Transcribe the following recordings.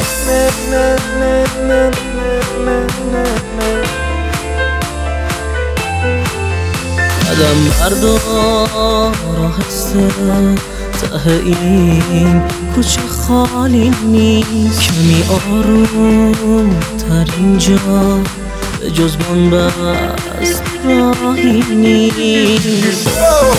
قدم بردار آهسته، ته این کوچه خالی نیست. کمی آروم تر اینجا، به جز بنبست راهی نیست.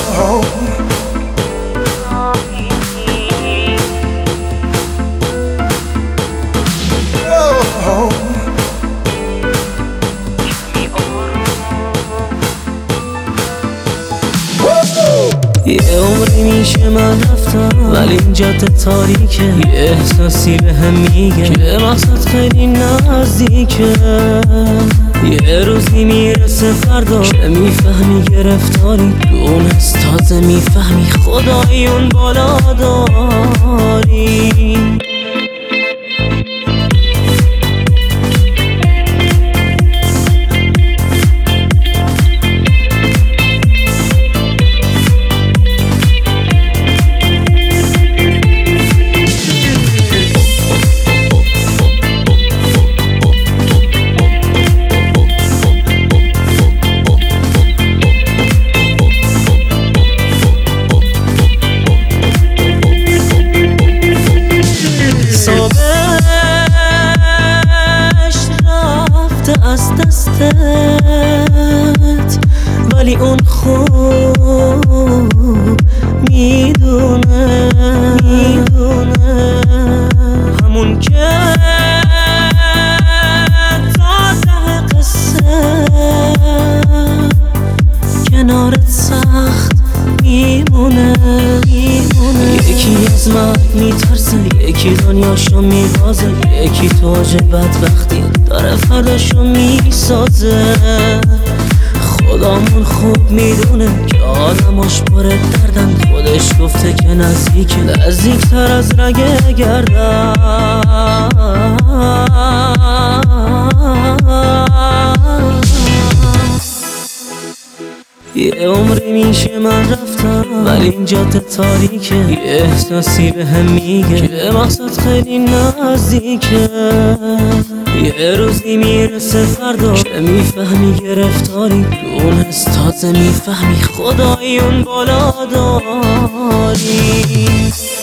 یه عمری میشه من رفتم، ولی این جاده تاریکه. یه احساسی به هم میگه که مقصد خیلی نزدیکه. یه روزی میرسه فردا که میفهمی گرفتاری، دونست تازه میفهمی خدایی اون بالا داری. از دستت، ولی اون خوب میدونه همون که تا ته قصه کنارت سخت میمونه. یکی از مرگ میترسه، یکی دنیاشو میبازه، یکی تاج بدبختی داره فرداشو میسازه. خدامون خوب میدونه که آدماش پر دردن، خودش گفته که نزدیکتر از رگ گردن. یه عمری میشه من رفتم، ولی این جاده تاریکه. یه احساسی به هم میگه که مقصد خیلی نزدیکه. یه روزی میرسه فردا که میفهمی گرفتاری، دونست تازه میفهمی خدایی اون بالا داری.